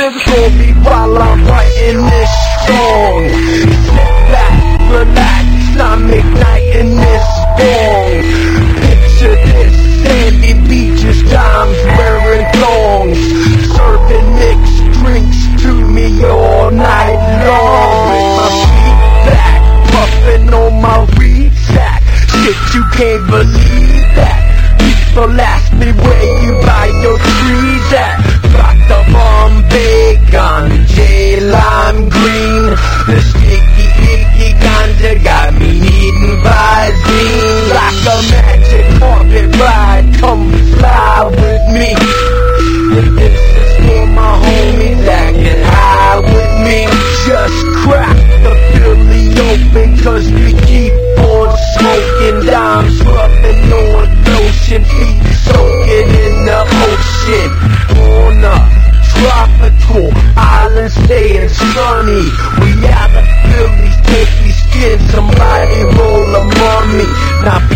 live for me while I'm writing this song. Sit back, relax, I'm igniting this song. Picture this, sandy beaches, times wearing thongs, serving mixed drinks to me all night long. With my feet back, puffing on my weed sack. Shit, you can't believe that. People ask me where you buy your trees at. Got the Bombay ganja, lime green. The sticky, icky ganja got me eating Visine. Like a magic carpet ride, come fly with me. And this is for my homies that get high with me. Just crack the Philly open, cause we keep on smoking dimes, rubbing on lotion, feet soaking in the ocean. On a tropical island staying sunny. We out of Philly's tasty skin, somebody roll a mummy. Now